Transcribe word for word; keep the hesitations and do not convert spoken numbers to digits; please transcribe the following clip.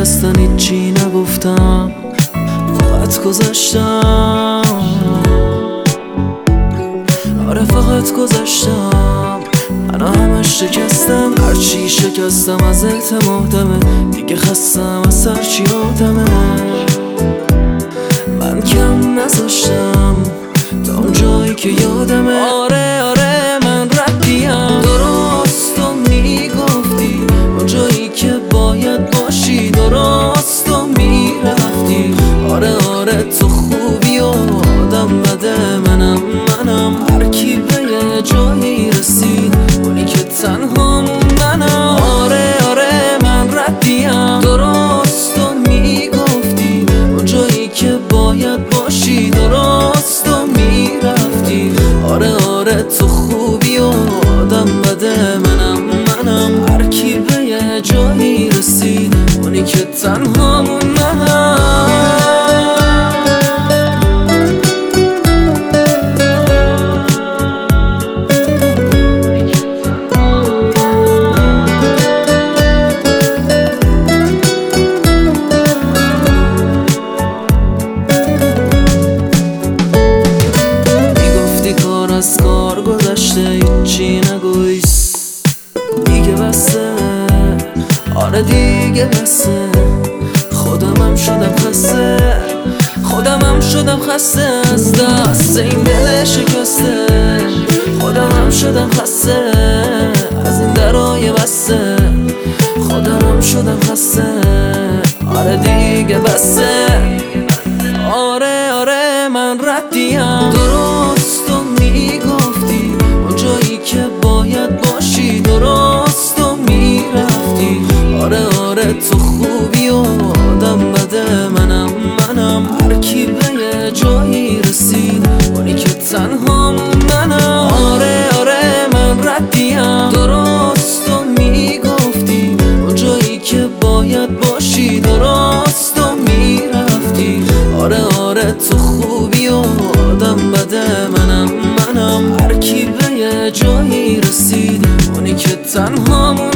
اصلا هیچی نگفتم، فقط گذاشتم. آره فقط گذاشتم. من همش شکستم، هرچی شکستم از اعتمادمه. دیگه خستم از هرچی آدمه. من کم نذاشتم تا اون جایی که یادمه. آره آره من ردیم، درست و میگفتی اون جایی که باید باشی، درست و میرفتی. آره آره تو خوبی و آدم بده، منم منم هر کی به یه جایی رسید، اونی که تنها منم. آره آره من ردیم، درست و میگفتی اون جایی که باید باشی، درست و میرفتی. آره آره تو خوبی و آدم بده، منم منم هر کی به یه جایی رسید، اونی که تنها منم. از کار گذشته هیچی نگویس، دیگه بسه. آره دیگه بسه. خودمم شدم خسته، خودمم شدم خسته از دست این دل شکسته. خودمم شدم خسته از این درای بسته. خودمم شدم خسته. آره دیگه بسه. آره آره من ردیم، درست و میگفتی اون جایی که باید باشی، درست و میرفتی. آره آره تو خوبی و آدم بده، منم منم هر کی به یه جایی رسید، اونی که تنها منم. آره آره من ردیم، درست و میگفتی اون جایی که باید باشی، درست و میرفتی. آره آره تو خوبی و آدم بده، منم منم هر کی به یه جایی رسید، اونی که تنها